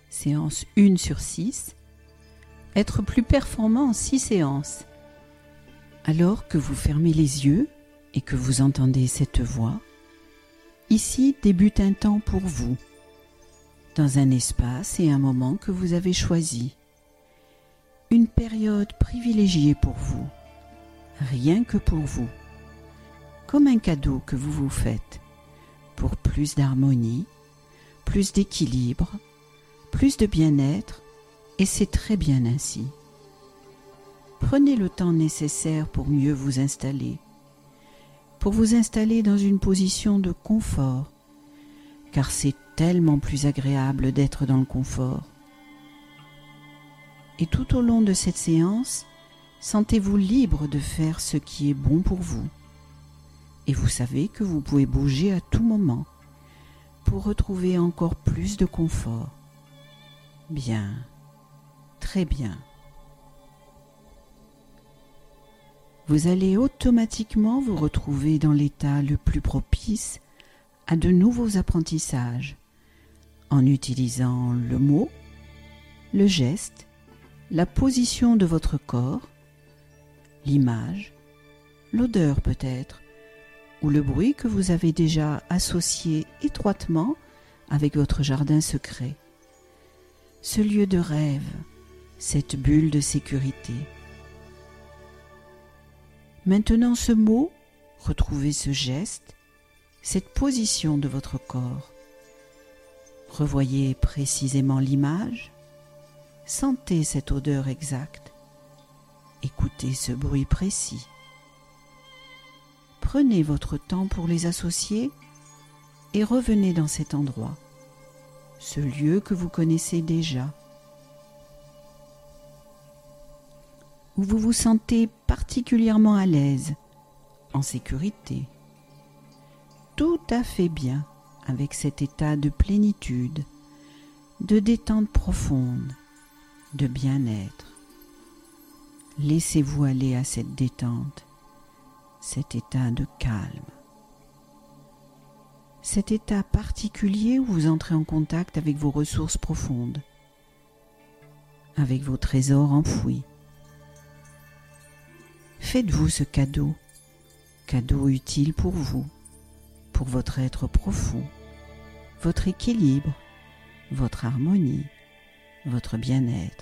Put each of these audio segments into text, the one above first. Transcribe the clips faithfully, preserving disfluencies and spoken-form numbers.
séance un sur six, être plus performant en six séances. Alors que vous fermez les yeux et que vous entendez cette voix, ici débute un temps pour vous, dans un espace et un moment que vous avez choisi. Une période privilégiée pour vous, rien que pour vous, comme un cadeau que vous vous faites, pour plus d'harmonie, plus d'équilibre, plus de bien-être, et c'est très bien ainsi. Prenez le temps nécessaire pour mieux vous installer, pour vous installer dans une position de confort, car c'est tellement plus agréable d'être dans le confort. Et tout au long de cette séance, sentez-vous libre de faire ce qui est bon pour vous. Et vous savez que vous pouvez bouger à tout moment pour retrouver encore plus de confort. Bien, très bien. Vous allez automatiquement vous retrouver dans l'état le plus propice à de nouveaux apprentissages en utilisant le mot, le geste, la position de votre corps, l'image, l'odeur peut-être, ou le bruit que vous avez déjà associé étroitement avec votre jardin secret. Ce lieu de rêve, cette bulle de sécurité. Maintenant ce mot, retrouvez ce geste, cette position de votre corps. Revoyez précisément l'image, sentez cette odeur exacte, écoutez ce bruit précis. Prenez votre temps pour les associer et revenez dans cet endroit, ce lieu que vous connaissez déjà, où vous vous sentez particulièrement à l'aise, en sécurité, tout à fait bien avec cet état de plénitude, de détente profonde, de bien-être. Laissez-vous aller à cette détente, cet état de calme. Cet état particulier où vous entrez en contact avec vos ressources profondes, avec vos trésors enfouis. Faites-vous ce cadeau, cadeau utile pour vous, pour votre être profond, votre équilibre, votre harmonie, votre bien-être.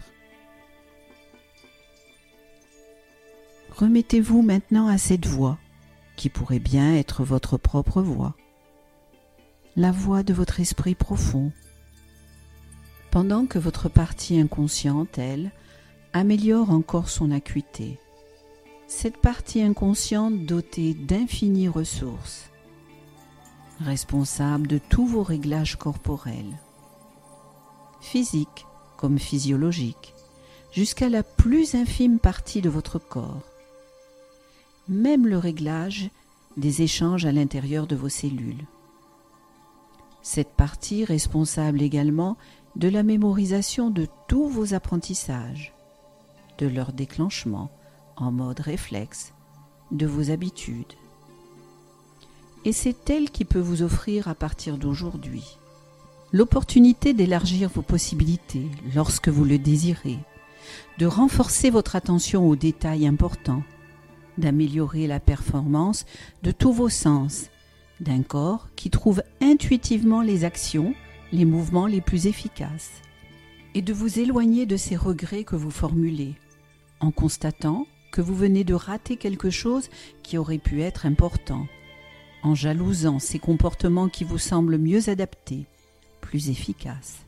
Remettez-vous maintenant à cette voix, qui pourrait bien être votre propre voix, la voix de votre esprit profond, pendant que votre partie inconsciente, elle, améliore encore son acuité. Cette partie inconsciente dotée d'infinies ressources, responsable de tous vos réglages corporels, physiques comme physiologiques, jusqu'à la plus infime partie de votre corps, même le réglage des échanges à l'intérieur de vos cellules. Cette partie responsable également de la mémorisation de tous vos apprentissages, de leur déclenchement en mode réflexe, de vos habitudes. Et c'est elle qui peut vous offrir à partir d'aujourd'hui l'opportunité d'élargir vos possibilités lorsque vous le désirez, de renforcer votre attention aux détails importants, d'améliorer la performance de tous vos sens, d'un corps qui trouve intuitivement les actions, les mouvements les plus efficaces, et de vous éloigner de ces regrets que vous formulez, en constatant que vous venez de rater quelque chose qui aurait pu être important, en jalousant ces comportements qui vous semblent mieux adaptés, plus efficaces.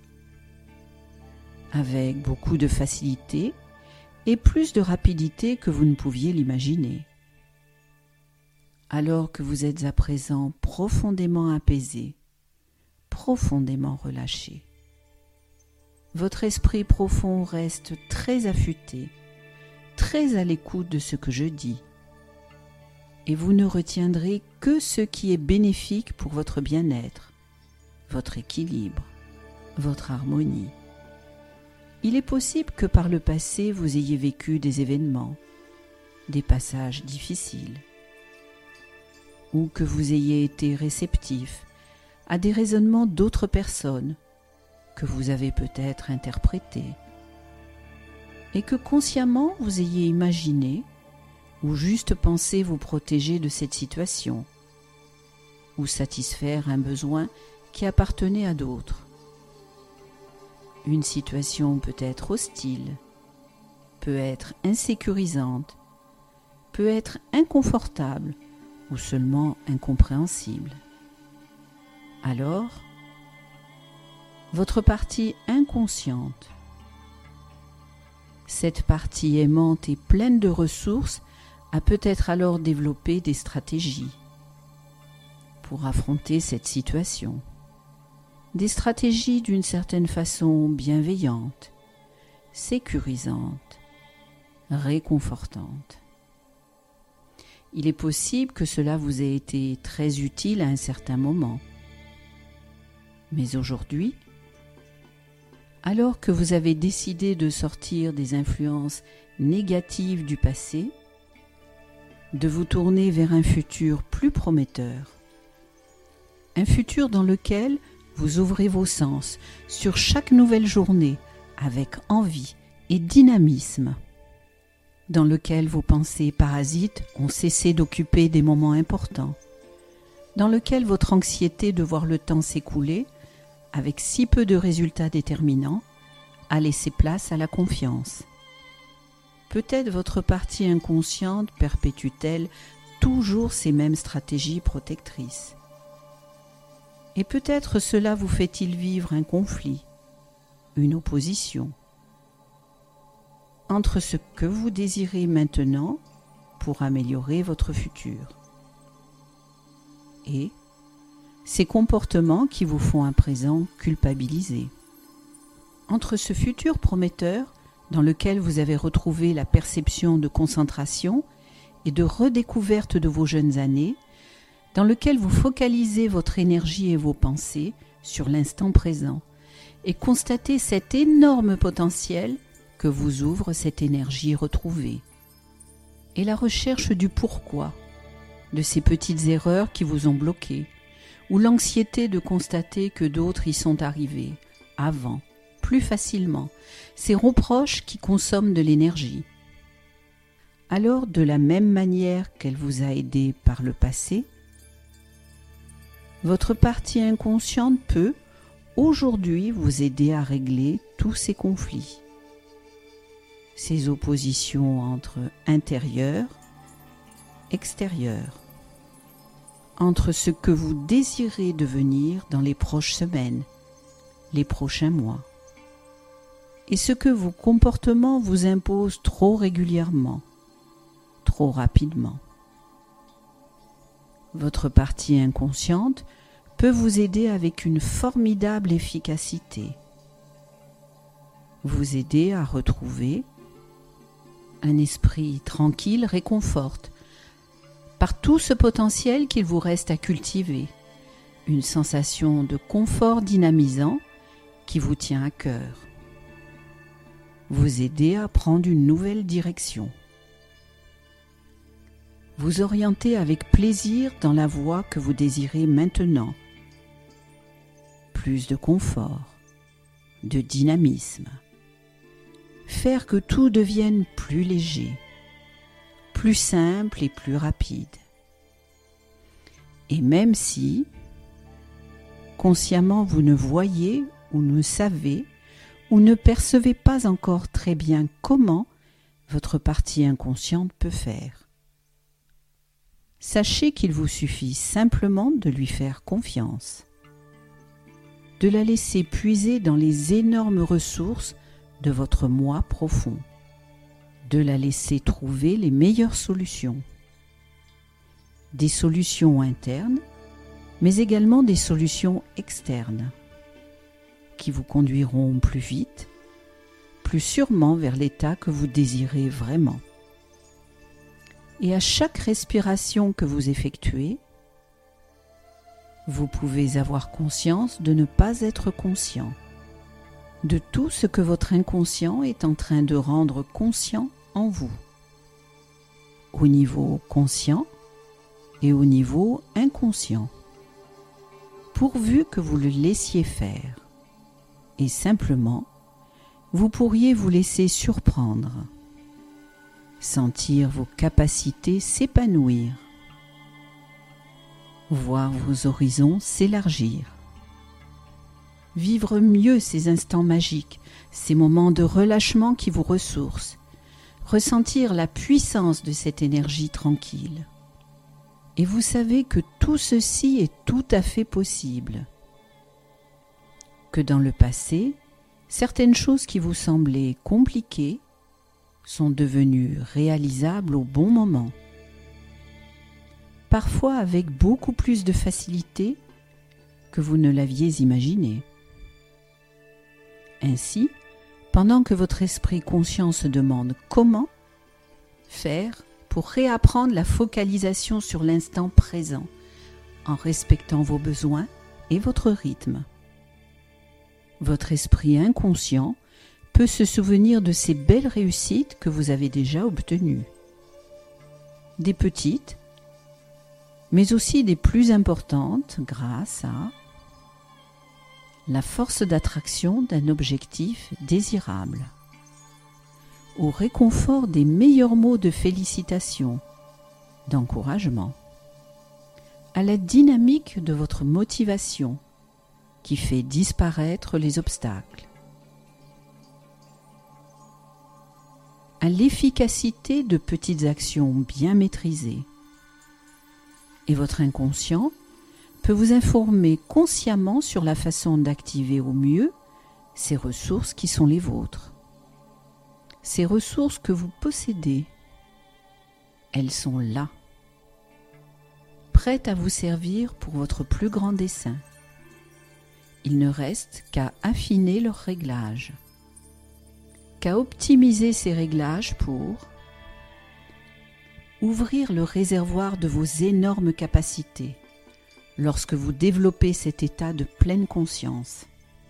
Avec beaucoup de facilité et plus de rapidité que vous ne pouviez l'imaginer. Alors que vous êtes à présent profondément apaisé, profondément relâché. Votre esprit profond reste très affûté, très à l'écoute de ce que je dis, et vous ne retiendrez que ce qui est bénéfique pour votre bien-être, votre équilibre, votre harmonie. Il est possible que par le passé vous ayez vécu des événements, des passages difficiles, ou que vous ayez été réceptif à des raisonnements d'autres personnes, que vous avez peut-être interprété et que consciemment vous ayez imaginé ou juste pensé vous protéger de cette situation ou satisfaire un besoin qui appartenait à d'autres. Une situation peut être hostile, peut être insécurisante, peut être inconfortable ou seulement incompréhensible. Alors, votre partie inconsciente, cette partie aimante et pleine de ressources, a peut-être alors développé des stratégies pour affronter cette situation. Des stratégies d'une certaine façon bienveillantes, sécurisantes, réconfortantes. Il est possible que cela vous ait été très utile à un certain moment. Mais aujourd'hui, alors que vous avez décidé de sortir des influences négatives du passé, de vous tourner vers un futur plus prometteur, un futur dans lequel vous ouvrez vos sens sur chaque nouvelle journée avec envie et dynamisme, dans lequel vos pensées parasites ont cessé d'occuper des moments importants, dans lequel votre anxiété de voir le temps s'écouler avec si peu de résultats déterminants a laissé place à la confiance. Peut-être votre partie inconsciente perpétue-t-elle toujours ces mêmes stratégies protectrices. Et peut-être cela vous fait-il vivre un conflit, une opposition, entre ce que vous désirez maintenant pour améliorer votre futur et ces comportements qui vous font à présent culpabiliser. Entre ce futur prometteur dans lequel vous avez retrouvé la perception de concentration et de redécouverte de vos jeunes années, dans lequel vous focalisez votre énergie et vos pensées sur l'instant présent et constatez cet énorme potentiel que vous ouvre cette énergie retrouvée. Et la recherche du pourquoi, de ces petites erreurs qui vous ont bloqué, ou l'anxiété de constater que d'autres y sont arrivés, avant, plus facilement, ces reproches qui consomment de l'énergie. Alors, de la même manière qu'elle vous a aidé par le passé, votre partie inconsciente peut, aujourd'hui, vous aider à régler tous ces conflits, ces oppositions entre intérieur, extérieur, entre ce que vous désirez devenir dans les prochaines semaines, les prochains mois, et ce que vos comportements vous imposent trop régulièrement, trop rapidement. Votre partie inconsciente peut vous aider avec une formidable efficacité, vous aider à retrouver un esprit tranquille réconforte, par tout ce potentiel qu'il vous reste à cultiver, une sensation de confort dynamisant qui vous tient à cœur, vous aider à prendre une nouvelle direction, vous orienter avec plaisir dans la voie que vous désirez maintenant, plus de confort, de dynamisme, faire que tout devienne plus léger, plus simple et plus rapide. Et même si, consciemment vous ne voyez ou ne savez ou ne percevez pas encore très bien comment votre partie inconsciente peut faire, sachez qu'il vous suffit simplement de lui faire confiance, de la laisser puiser dans les énormes ressources de votre moi profond, de la laisser trouver les meilleures solutions. Des solutions internes, mais également des solutions externes, qui vous conduiront plus vite, plus sûrement vers l'état que vous désirez vraiment. Et à chaque respiration que vous effectuez, vous pouvez avoir conscience de ne pas être conscient de tout ce que votre inconscient est en train de rendre conscient en vous, au niveau conscient et au niveau inconscient, pourvu que vous le laissiez faire et simplement, vous pourriez vous laisser surprendre, sentir vos capacités s'épanouir, voir vos horizons s'élargir, vivre mieux ces instants magiques, ces moments de relâchement qui vous ressourcent, ressentir la puissance de cette énergie tranquille. Et vous savez que tout ceci est tout à fait possible. Que dans le passé, certaines choses qui vous semblaient compliquées sont devenues réalisables au bon moment. Parfois avec beaucoup plus de facilité que vous ne l'aviez imaginé. Ainsi, pendant que votre esprit conscient se demande comment faire pour réapprendre la focalisation sur l'instant présent, en respectant vos besoins et votre rythme. Votre esprit inconscient peut se souvenir de ces belles réussites que vous avez déjà obtenues. Des petites, mais aussi des plus importantes grâce à la force d'attraction d'un objectif désirable, au réconfort des meilleurs mots de félicitations, d'encouragement, à la dynamique de votre motivation qui fait disparaître les obstacles, à l'efficacité de petites actions bien maîtrisées. Et votre inconscient peut vous informer consciemment sur la façon d'activer au mieux ces ressources qui sont les vôtres. Ces ressources que vous possédez, elles sont là, prêtes à vous servir pour votre plus grand dessein. Il ne reste qu'à affiner leurs réglages, qu'à optimiser ces réglages pour ouvrir le réservoir de vos énormes capacités lorsque vous développez cet état de pleine conscience,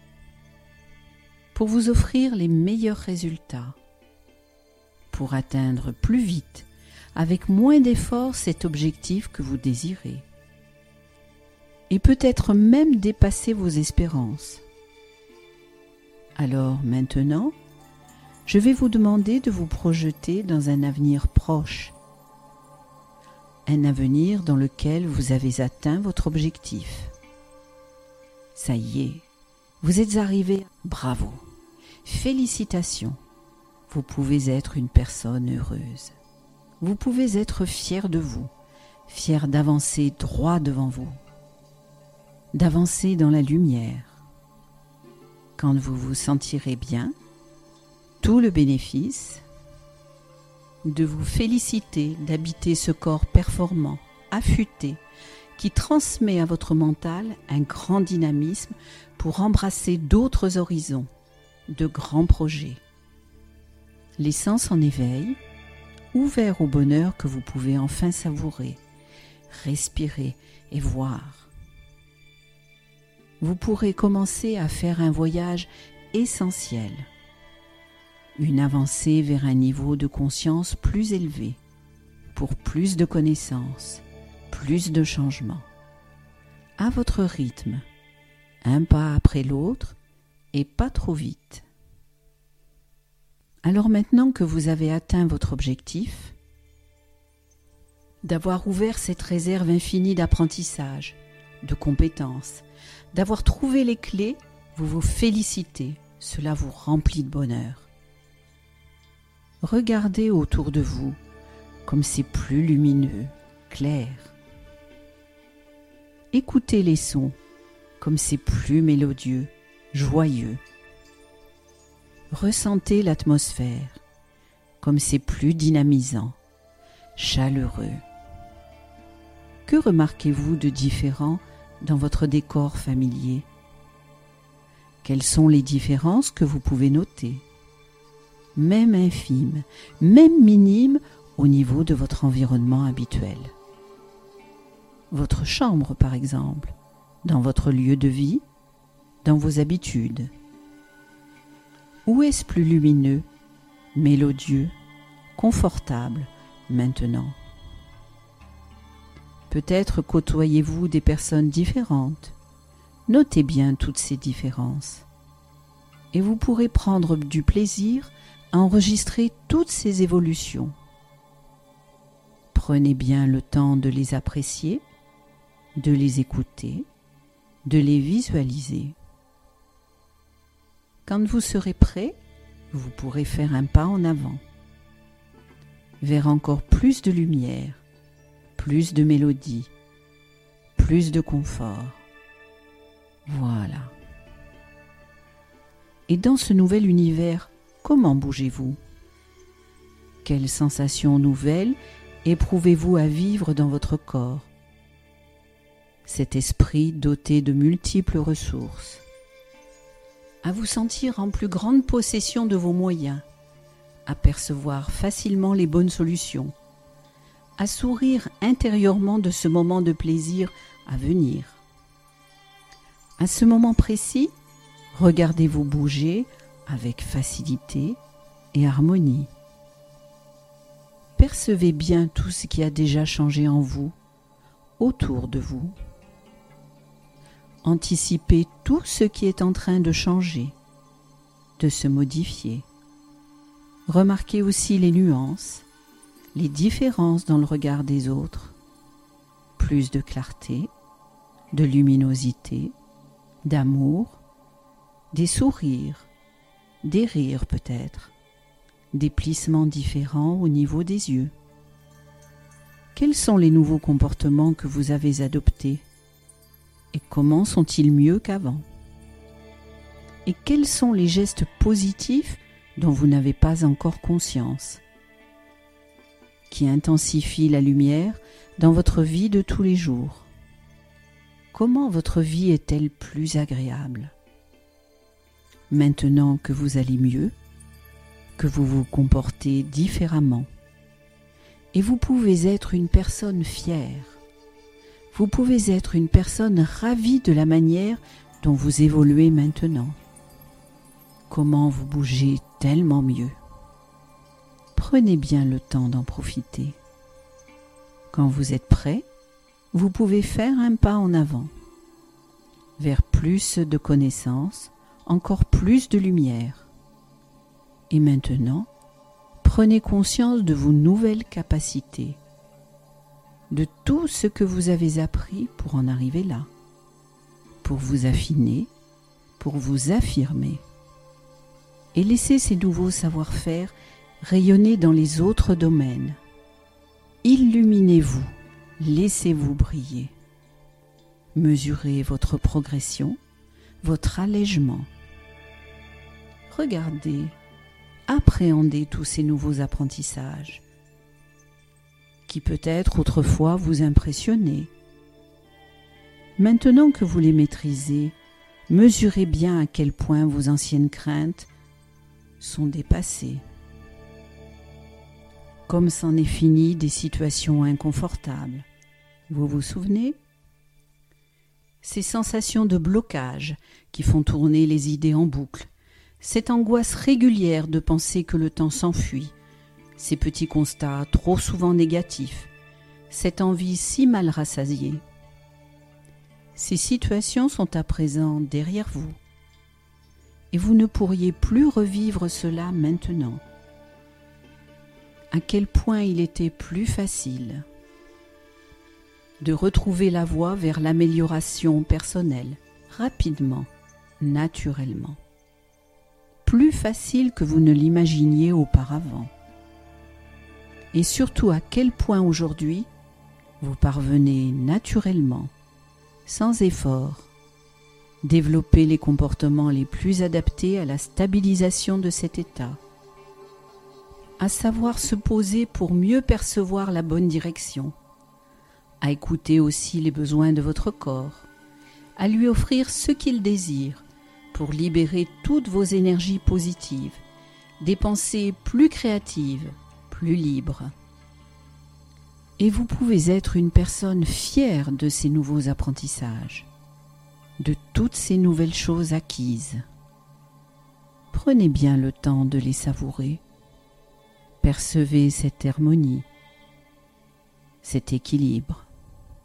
pour vous offrir les meilleurs résultats, pour atteindre plus vite, avec moins d'efforts, cet objectif que vous désirez, et peut-être même dépasser vos espérances. Alors maintenant, je vais vous demander de vous projeter dans un avenir proche, un avenir dans lequel vous avez atteint votre objectif. Ça y est, vous êtes arrivé, bravo, félicitations, vous pouvez être une personne heureuse. Vous pouvez être fier de vous, fier d'avancer droit devant vous, d'avancer dans la lumière. Quand vous vous sentirez bien, tout le bénéfice de vous féliciter d'habiter ce corps performant, affûté, qui transmet à votre mental un grand dynamisme pour embrasser d'autres horizons, de grands projets. Les sens en éveil, ouverts au bonheur que vous pouvez enfin savourer, respirer et voir. Vous pourrez commencer à faire un voyage essentiel, une avancée vers un niveau de conscience plus élevé, pour plus de connaissances, plus de changements, à votre rythme, un pas après l'autre et pas trop vite. Alors maintenant que vous avez atteint votre objectif, d'avoir ouvert cette réserve infinie d'apprentissage, de compétences, d'avoir trouvé les clés, vous vous félicitez, cela vous remplit de bonheur. Regardez autour de vous comme c'est plus lumineux, clair. Écoutez les sons comme c'est plus mélodieux, joyeux. Ressentez l'atmosphère comme c'est plus dynamisant, chaleureux. Que remarquez-vous de différent dans votre décor familier? Quelles sont les différences que vous pouvez noter? Même infimes, même minimes au niveau de votre environnement habituel. Votre chambre, par exemple, dans votre lieu de vie, dans vos habitudes. Où est-ce plus lumineux, mélodieux, confortable maintenant? Peut-être côtoyez-vous des personnes différentes. Notez bien toutes ces différences. et vous pourrez prendre du plaisir à enregistrer toutes ces évolutions. Prenez bien le temps de les apprécier, de les écouter, de les visualiser. Quand vous serez prêt, vous pourrez faire un pas en avant, vers encore plus de lumière, plus de mélodie, plus de confort. Voilà. Et dans ce nouvel univers, comment bougez-vous? Quelles sensations nouvelles éprouvez-vous à vivre dans votre corps? Cet esprit doté de multiples ressources. À vous sentir en plus grande possession de vos moyens, à percevoir facilement les bonnes solutions, à sourire intérieurement de ce moment de plaisir à venir. À ce moment précis, regardez-vous bouger avec facilité et harmonie. Percevez bien tout ce qui a déjà changé en vous, autour de vous. Anticipez tout ce qui est en train de changer, de se modifier. Remarquez aussi les nuances, les différences dans le regard des autres. Plus de clarté, de luminosité, d'amour, des sourires, des rires peut-être, des plissements différents au niveau des yeux. Quels sont les nouveaux comportements que vous avez adoptés? Et comment sont-ils mieux qu'avant? Et quels sont les gestes positifs dont vous n'avez pas encore conscience, qui intensifient la lumière dans votre vie de tous les jours? Comment votre vie est-elle plus agréable? Maintenant que vous allez mieux, que vous vous comportez différemment, et vous pouvez être une personne fière, vous pouvez être une personne ravie de la manière dont vous évoluez maintenant. Comment vous bougez tellement mieux. Prenez bien le temps d'en profiter. Quand vous êtes prêt, vous pouvez faire un pas en avant, vers plus de connaissances, encore plus de lumière. Et maintenant, prenez conscience de vos nouvelles capacités, de tout ce que vous avez appris pour en arriver là, pour vous affiner, pour vous affirmer. Et laissez ces nouveaux savoir-faire rayonner dans les autres domaines. Illuminez-vous, laissez-vous briller. Mesurez votre progression, votre allègement. Regardez, appréhendez tous ces nouveaux apprentissages qui peut-être autrefois vous impressionnaient. Maintenant que vous les maîtrisez, mesurez bien à quel point vos anciennes craintes sont dépassées. Comme c'en est fini des situations inconfortables. Vous vous souvenez? Ces sensations de blocage qui font tourner les idées en boucle, cette angoisse régulière de penser que le temps s'enfuit, ces petits constats trop souvent négatifs, cette envie si mal rassasiée. Ces situations sont à présent derrière vous, et vous ne pourriez plus revivre cela maintenant. À quel point il était plus facile de retrouver la voie vers l'amélioration personnelle, rapidement, naturellement. Plus facile que vous ne l'imaginiez auparavant. Et surtout à quel point aujourd'hui, vous parvenez naturellement, sans effort, développer les comportements les plus adaptés à la stabilisation de cet état, à savoir se poser pour mieux percevoir la bonne direction, à écouter aussi les besoins de votre corps, à lui offrir ce qu'il désire pour libérer toutes vos énergies positives, des pensées plus créatives, plus libres. Et vous pouvez être une personne fière de ces nouveaux apprentissages, de toutes ces nouvelles choses acquises. Prenez bien le temps de les savourer. Percevez cette harmonie, cet équilibre.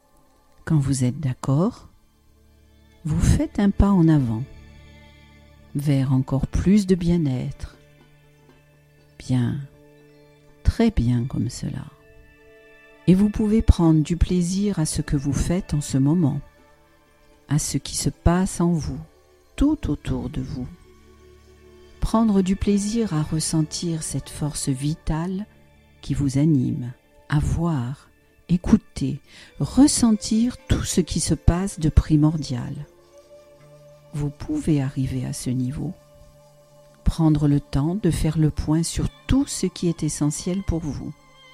Quand vous êtes d'accord, vous faites un pas en avant. vers encore plus de bien-être. Bien, très bien comme cela. Et vous pouvez prendre du plaisir à ce que vous faites en ce moment, à ce qui se passe en vous, tout autour de vous. Prendre du plaisir à ressentir cette force vitale qui vous anime, à voir, écouter, ressentir tout ce qui se passe de primordial. Vous pouvez arriver à ce niveau. Prendre le temps de faire le point sur tout ce qui est essentiel pour vous.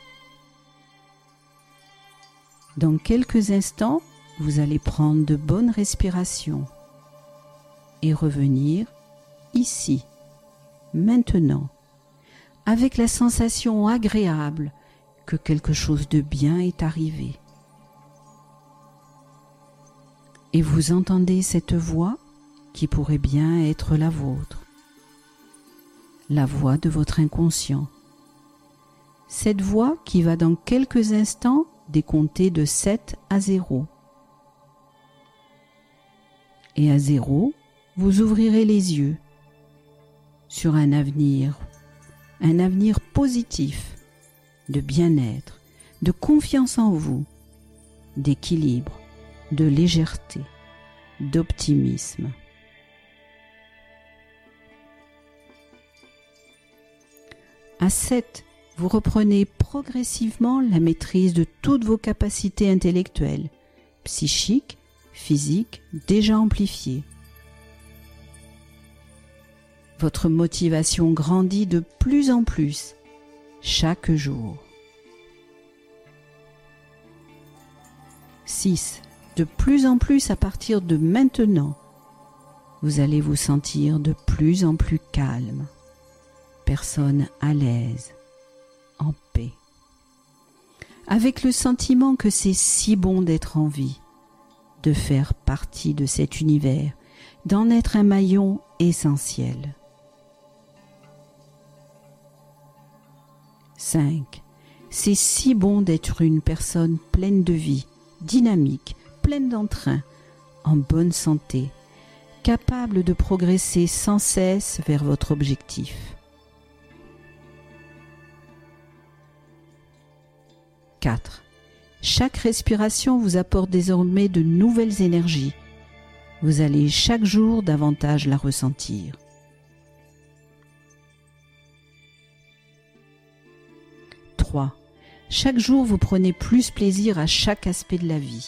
Dans quelques instants, vous allez prendre de bonnes respirations et revenir ici, maintenant, avec la sensation agréable que quelque chose de bien est arrivé. Et vous entendez cette voix qui pourrait bien être la vôtre, la voix de votre inconscient. Cette voix qui va dans quelques instants décompter de sept à zéro. Et à zéro, vous ouvrirez les yeux sur un avenir, un avenir positif, de bien-être, de confiance en vous, d'équilibre, de légèreté, d'optimisme. À sept, vous reprenez progressivement la maîtrise de toutes vos capacités intellectuelles, psychiques, physiques, déjà amplifiées. Votre motivation grandit de plus en plus chaque jour. six. De plus en plus à partir de maintenant, vous allez vous sentir de plus en plus calme, personne à l'aise, en paix, avec le sentiment que c'est si bon d'être en vie, de faire partie de cet univers, d'en être un maillon essentiel. cinq. C'est si bon d'être une personne pleine de vie, dynamique, pleine d'entrain, en bonne santé, capable de progresser sans cesse vers votre objectif. quatre. Chaque respiration vous apporte désormais de nouvelles énergies. Vous allez chaque jour davantage la ressentir. trois. Chaque jour, vous prenez plus plaisir à chaque aspect de la vie.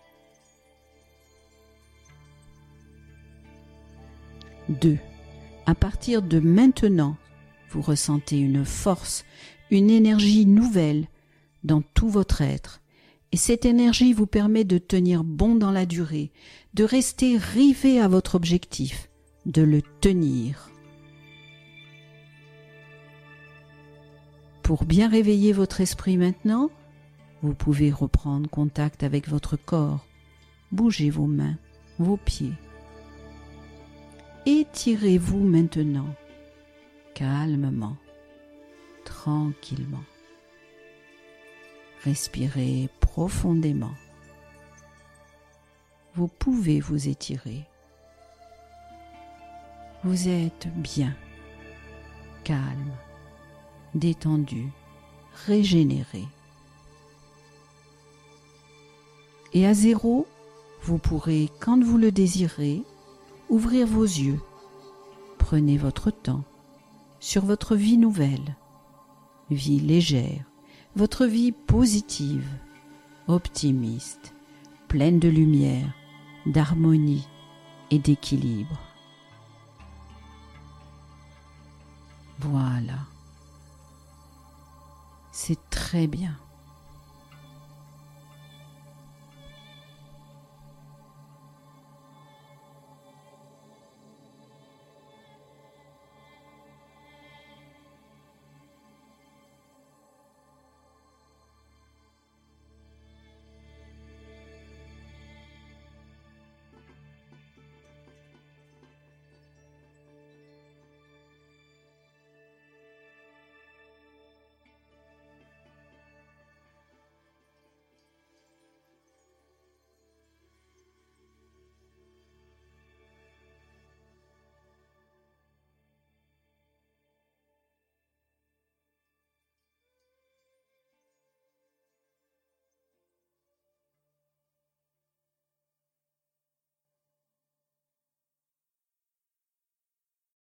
deux. À partir de maintenant, vous ressentez une force, une énergie nouvelle dans tout votre être. Et cette énergie vous permet de tenir bon dans la durée, de rester rivé à votre objectif, de le tenir. Pour bien réveiller votre esprit maintenant, vous pouvez reprendre contact avec votre corps. Bougez vos mains, vos pieds. Étirez-vous maintenant, calmement, tranquillement. Respirez profondément. Vous pouvez vous étirer. Vous êtes bien, calme, détendu, régénéré. Et à zéro, vous pourrez, quand vous le désirez, ouvrir vos yeux. Prenez votre temps sur votre vie nouvelle, vie légère, votre vie positive, optimiste, pleine de lumière, d'harmonie et d'équilibre. Voilà. C'est très bien.